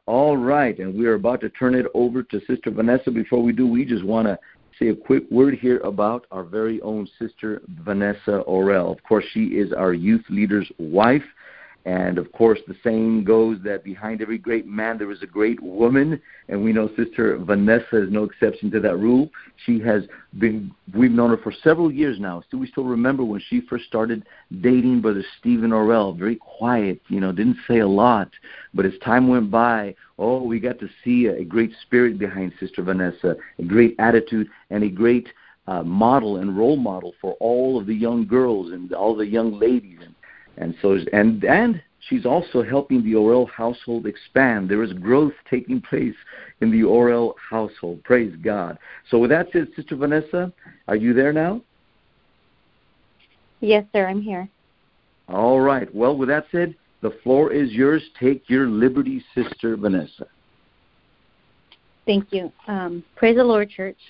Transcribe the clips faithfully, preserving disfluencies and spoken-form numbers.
All right, and we are about to turn it over to Sister Vanessa. Before we do, we just want to say a quick word here about our very own Sister Vanessa Orell. Of course, she is our youth leader's wife. And, of course, the saying goes that behind every great man there is a great woman. And we know Sister Vanessa is no exception to that rule. She has been, we've known her for several years now. So we still remember when she first started dating Brother Stephen Orell, very quiet, you know, didn't say a lot. But as time went by, oh, we got to see a great spirit behind Sister Vanessa, a great attitude, and a great uh, model and role model for all of the young girls and all the young ladies. And And so, and and she's also helping the Orell household expand. There is growth taking place in the Orell household. Praise God. So with that said, Sister Vanessa, are you there now? Yes, sir, I'm here. All right. Well, with that said, the floor is yours. Take your liberty, Sister Vanessa. Thank you. Um, praise the Lord, church.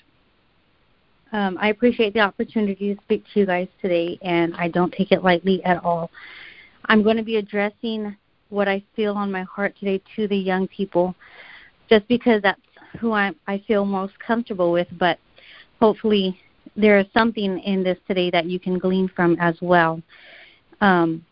Um, I appreciate the opportunity to speak to you guys today, and I don't take it lightly at all. I'm going to be addressing what I feel on my heart today to the young people, just because that's who I, I feel most comfortable with, but hopefully there is something in this today that you can glean from as well. Um,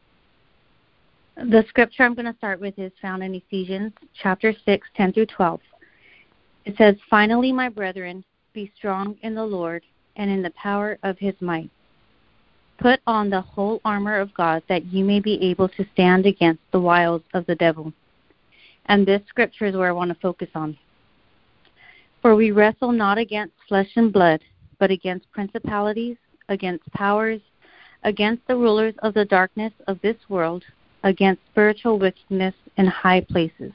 the scripture I'm going to start with is found in Ephesians chapter six, ten through twelve. It says, "Finally, my brethren, be strong in the Lord and in the power of his might. Put on the whole armor of God, that you may be able to stand against the wiles of the devil." And this scripture is where I want to focus on. "For we wrestle not against flesh and blood, but against principalities, against powers, against the rulers of the darkness of this world, against spiritual wickedness in high places."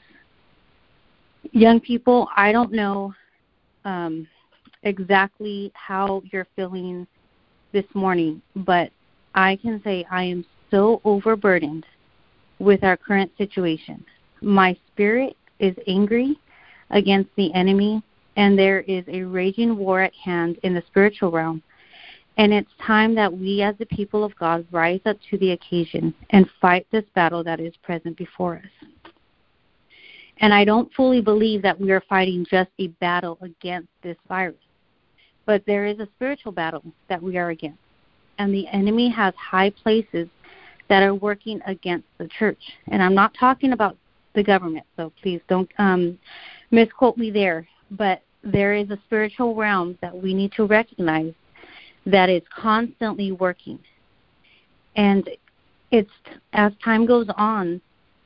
Young people, I don't know um, exactly how you're feeling this morning, but I can say I am so overburdened with our current situation. My spirit is angry against the enemy, and there is a raging war at hand in the spiritual realm. And it's time that we as the people of God rise up to the occasion and fight this battle that is present before us. And I don't fully believe that we are fighting just a battle against this virus, but there is a spiritual battle that we are against. And the enemy has high places that are working against the church. And I'm not talking about the government, so please don't um, misquote me there. But there is a spiritual realm that we need to recognize that is constantly working. And it's as time goes on,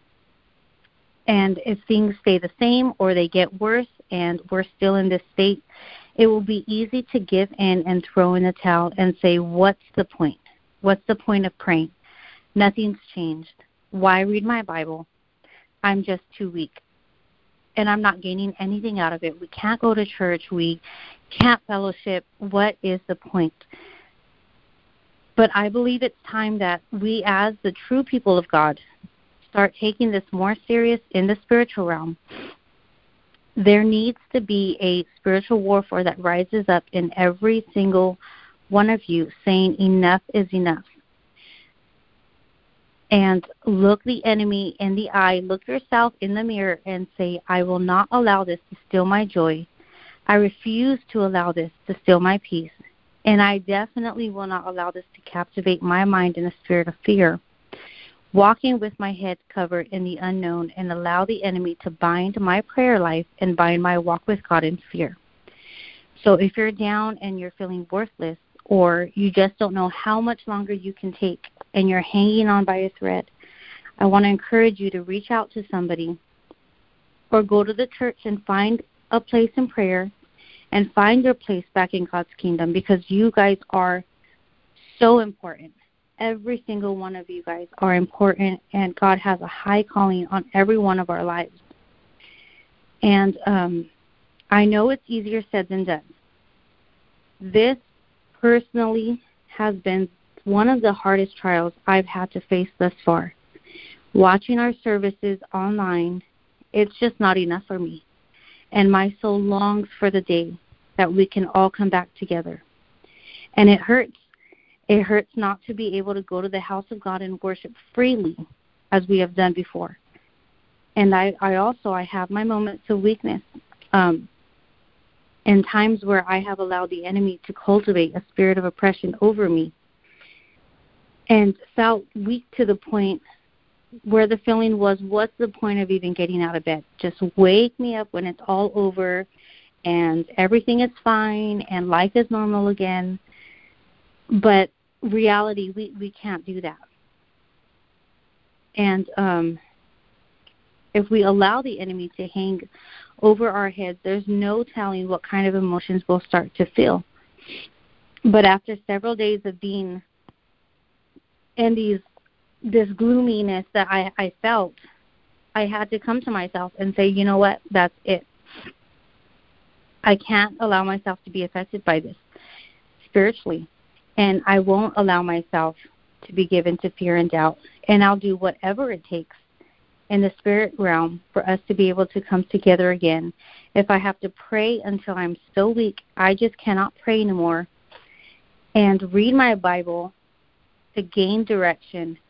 and if things stay the same or they get worse and we're still in this state, it will be easy to give in and throw in the towel and say, what's the point? What's the point of praying? Nothing's changed. Why read my Bible? I'm just too weak. And I'm not gaining anything out of it. We can't go to church. We can't fellowship. What is the point? But I believe it's time that we, as the true people of God, start taking this more serious in the spiritual realm. There needs to be a spiritual warfare that rises up in every single one of you, saying enough is enough. And look the enemy in the eye, look yourself in the mirror and say, I will not allow this to steal my joy. I refuse to allow this to steal my peace. And I definitely will not allow this to captivate my mind in a spirit of fear. Walking with my head covered in the unknown, and allow the enemy to bind my prayer life and bind my walk with God in fear. So if you're down and you're feeling worthless, or you just don't know how much longer you can take and you're hanging on by a thread, I want to encourage you to reach out to somebody or go to the church and find a place in prayer and find your place back in God's kingdom, because you guys are so important. Every single one of you guys are important, and God has a high calling on every one of our lives. And um, I know it's easier said than done. This personally has been one of the hardest trials I've had to face thus far. Watching our services online, it's just not enough for me. And my soul longs for the day that we can all come back together. And it hurts. It hurts not to be able to go to the house of God and worship freely as we have done before. And I, I also, I have my moments of weakness um, and times where I have allowed the enemy to cultivate a spirit of oppression over me and felt weak to the point where the feeling was, what's the point of even getting out of bed? Just wake me up when it's all over and everything is fine and life is normal again. But reality, we, we can't do that. And um, if we allow the enemy to hang over our heads, there's no telling what kind of emotions we'll start to feel. But after several days of being in these this gloominess that I, I felt, I had to come to myself and say, you know what, that's it. I can't allow myself to be affected by this spiritually, and I won't allow myself to be given to fear and doubt, and I'll do whatever it takes in the spirit realm for us to be able to come together again. If I have to pray until I'm so weak, I just cannot pray anymore, and read my Bible to gain direction,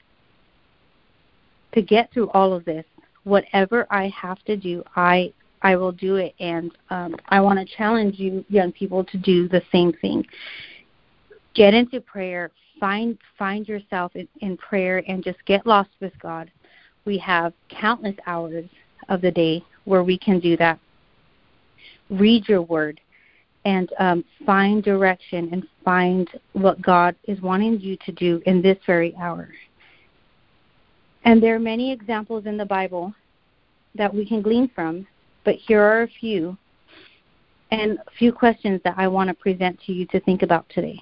to get through all of this. Whatever I have to do, I I will do it. And um, I want to challenge you, young people, to do the same thing. Get into prayer. Find find yourself in, in prayer and just get lost with God. We have countless hours of the day where we can do that. Read your word and um, find direction and find what God is wanting you to do in this very hour. And there are many examples in the Bible that we can glean from, but here are a few, and a few questions that I want to present to you to think about today.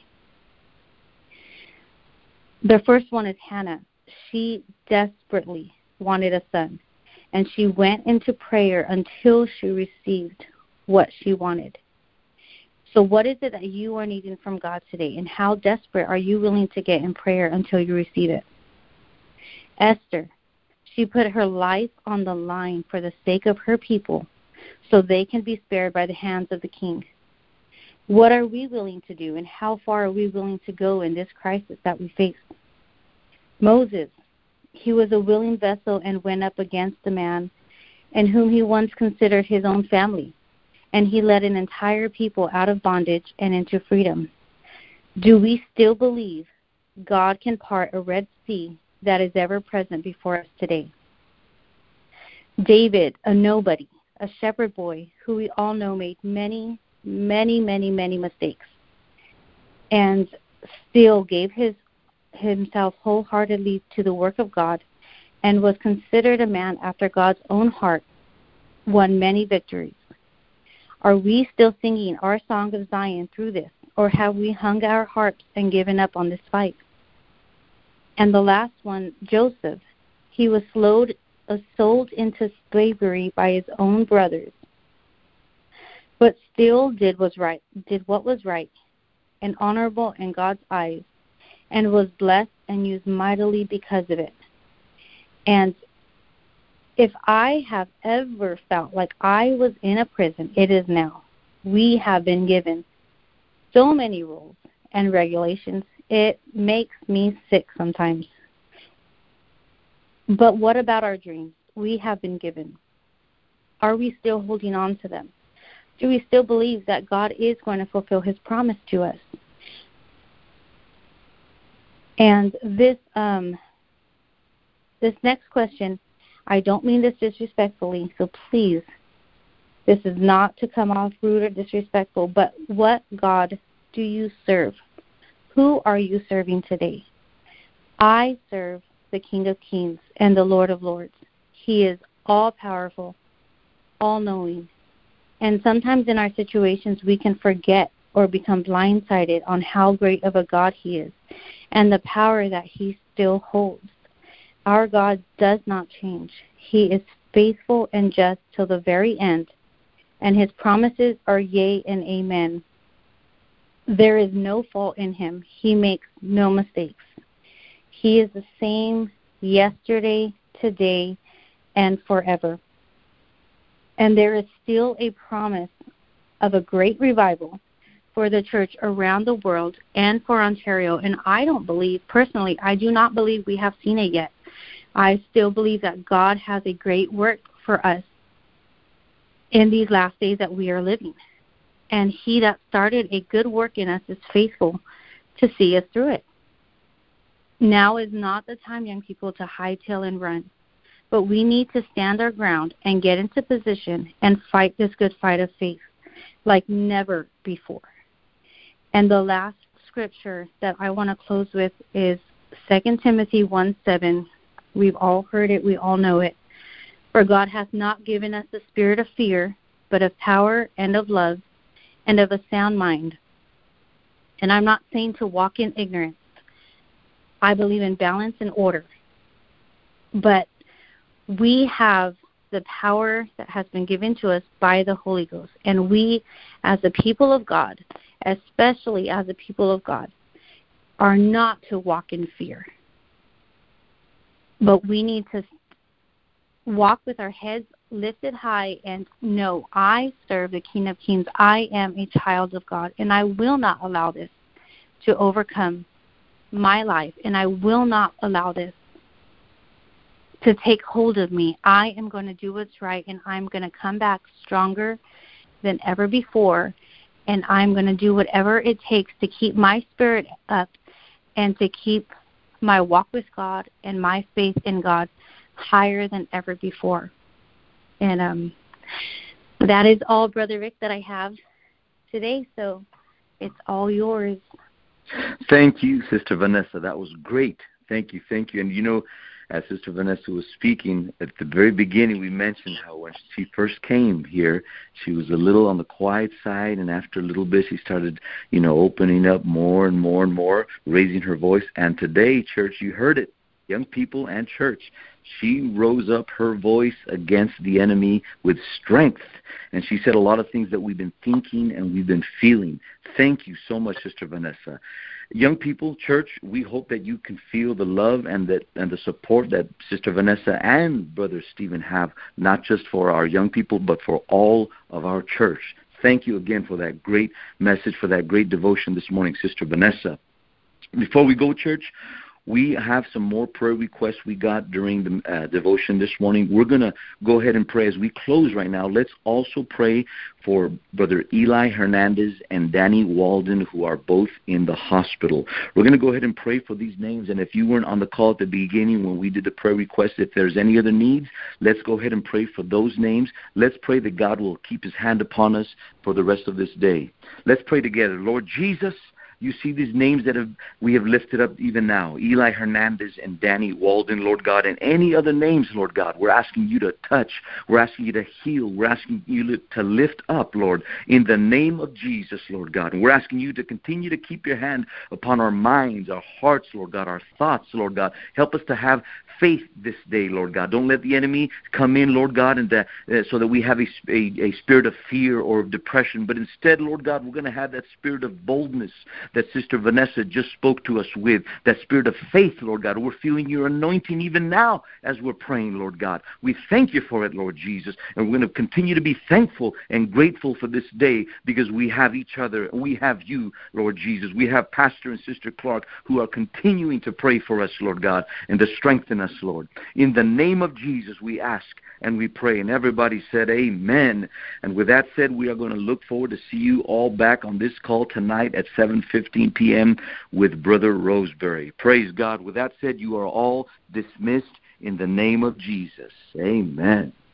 The first one is Hannah. She desperately wanted a son, and she went into prayer until she received what she wanted. So what is it that you are needing from God today, and how desperate are you willing to get in prayer until you receive it? Esther, she put her life on the line for the sake of her people so they can be spared by the hands of the king. What are we willing to do, and how far are we willing to go in this crisis that we face? Moses, he was a willing vessel and went up against the man in whom he once considered his own family, and he led an entire people out of bondage and into freedom. Do we still believe God can part a Red Sea that is ever present before us today? David, a nobody, a shepherd boy who we all know made many, many, many, many mistakes, and still gave his himself wholeheartedly to the work of God and was considered a man after God's own heart, won many victories. Are we still singing our song of Zion through this, or have we hung our harps and given up on this fight? And the last one, Joseph, he was sold, uh, sold into slavery by his own brothers, but still did was right, did what was right and honorable in God's eyes, and was blessed and used mightily because of it. And if I have ever felt like I was in a prison, it is now. We have been given so many rules and regulations. It makes me sick sometimes. But what about our dreams we have been given? Are we still holding on to them? Do we still believe that God is going to fulfill his promise to us? And this um, this next question, I don't mean this disrespectfully, so please, this is not to come off rude or disrespectful, but what God do you serve? Who are you serving today? I serve the King of Kings and the Lord of Lords. He is all-powerful, all-knowing. And sometimes in our situations, we can forget or become blindsided on how great of a God he is and the power that he still holds. Our God does not change. He is faithful and just till the very end, and his promises are yea and amen. There is no fault in him. He makes no mistakes. He is the same yesterday, today, and forever. And there is still a promise of a great revival for the church around the world and for Ontario. And I don't believe, personally, I do not believe we have seen it yet. I still believe that God has a great work for us in these last days that we are living. And he that started a good work in us is faithful to see us through it. Now is not the time, young people, to hightail and run. But we need to stand our ground and get into position and fight this good fight of faith like never before. And the last scripture that I want to close with is Second Timothy one seven. We've all heard it. We all know it. For God hath not given us the spirit of fear, but of power and of love and of a sound mind. And I'm not saying to walk in ignorance. I believe in balance and order. But we have the power that has been given to us by the Holy Ghost. And we, as the people of God, especially as the people of God, are not to walk in fear. But we need to walk with our heads lifted high and know, I serve the King of Kings. I am a child of God, and I will not allow this to overcome my life, and I will not allow this to take hold of me. I am going to do what's right, and I'm going to come back stronger than ever before, and I'm going to do whatever it takes to keep my spirit up and to keep my walk with God and my faith in God higher than ever before. And um, that is all, Brother Rick, that I have today, so it's all yours. Thank you, Sister Vanessa. That was great. Thank you, thank you. And, you know, as Sister Vanessa was speaking, at the very beginning we mentioned how when she first came here, she was a little on the quiet side, and after a little bit she started, you know, opening up more and more and more, raising her voice. And today, church, you heard it, young people and church, she rose up her voice against the enemy with strength. And she said a lot of things that we've been thinking and we've been feeling. Thank you so much, Sister Vanessa. Young people, church, we hope that you can feel the love and that and the support that Sister Vanessa and Brother Stephen have, not just for our young people, but for all of our church. Thank you again for that great message, for that great devotion this morning, Sister Vanessa. Before we go, church, we have some more prayer requests we got during the uh, devotion this morning. We're going to go ahead and pray. As we close right now, let's also pray for Brother Eli Hernandez and Danny Walden, who are both in the hospital. We're going to go ahead and pray for these names. And if you weren't on the call at the beginning when we did the prayer request, if there's any other needs, let's go ahead and pray for those names. Let's pray that God will keep his hand upon us for the rest of this day. Let's pray together. Lord Jesus, you see these names that have, we have lifted up even now, Eli Hernandez and Danny Walden, Lord God, and any other names, Lord God. We're asking you to touch. We're asking you to heal. We're asking you to lift up, Lord, in the name of Jesus, Lord God. And we're asking you to continue to keep your hand upon our minds, our hearts, Lord God, our thoughts, Lord God. Help us to have faith this day, Lord God. Don't let the enemy come in, Lord God, and that, uh, so that we have a, a, a spirit of fear or of depression. But instead, Lord God, we're going to have that spirit of boldness that Sister Vanessa just spoke to us with, that spirit of faith, Lord God. We're feeling your anointing even now as we're praying, Lord God. We thank you for it, Lord Jesus, and we're going to continue to be thankful and grateful for this day because we have each other. We have you, Lord Jesus. We have Pastor and Sister Clark who are continuing to pray for us, Lord God, and to strengthen us, Lord. In the name of Jesus, we ask and we pray. And everybody said amen. And with that said, we are going to look forward to see you all back on this call tonight at seven fifteen p.m. with Brother Roseberry. Praise God. With that said, you are all dismissed in the name of Jesus. Amen.